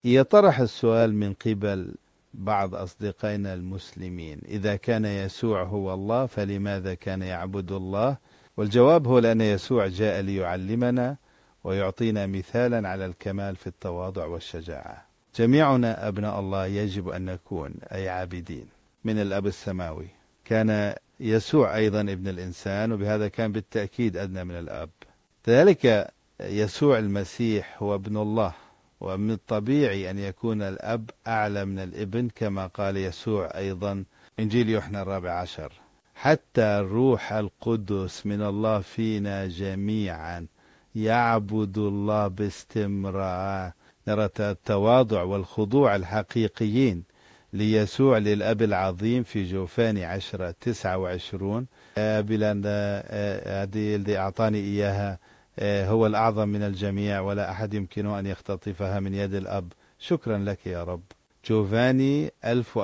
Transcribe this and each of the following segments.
يطرح السؤال من قبل بعض أصدقائنا المسلمين: إذا كان يسوع هو الله فلماذا كان يعبد الله؟ والجواب هو لأن يسوع جاء ليعلمنا ويعطينا مثالا على الكمال في التواضع والشجاعة. جميعنا أبناء الله يجب أن نكون أي عابدين من الأب السماوي. كان يسوع أيضا ابن الإنسان، وبهذا كان بالتأكيد أدنى من الأب. ذلك يسوع المسيح هو ابن الله، ومن الطبيعي أن يكون الأب أعلى من الابن، كما قال يسوع أيضا إنجيل يوحنا 14: حتى الروح القدس من الله فينا جميعا يعبد الله باستمرار. نرى التواضع والخضوع الحقيقيين ليسوع للأب العظيم في جوفان 10:29: بلان هذه الذي أعطاني إياها هو الأعظم من الجميع، ولا أحد يمكنه أن يختطفها من يد الأب. شكرا لك يا رب. جوفاني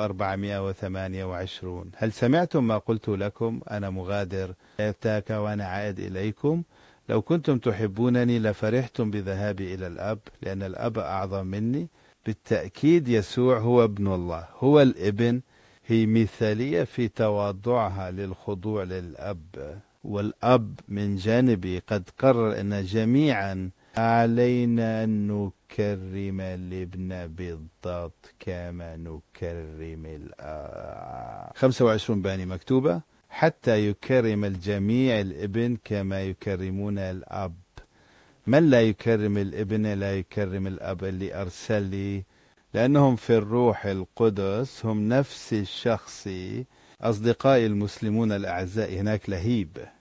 1428. هل سمعتم ما قلت لكم؟ أنا مغادر أتاك وأنا عائد إليكم. لو كنتم تحبونني لفرحتم بذهابي إلى الأب، لأن الأب أعظم مني. بالتأكيد يسوع هو ابن الله، هو الابن. هي مثالية في تواضعها للخضوع للأب، والأب من جانبه قد قرر أن جميعا علينا أن نكرم الابن بالضبط كما نكرم الأب. 25 باني مكتوبة: حتى يكرم الجميع الابن كما يكرمون الأب. من لا يكرم الابن لا يكرم الأب اللي أرسل لي، لأنهم في الروح القدس هم نفس الشخص. أصدقائي المسلمون الأعزاء، هناك لهيب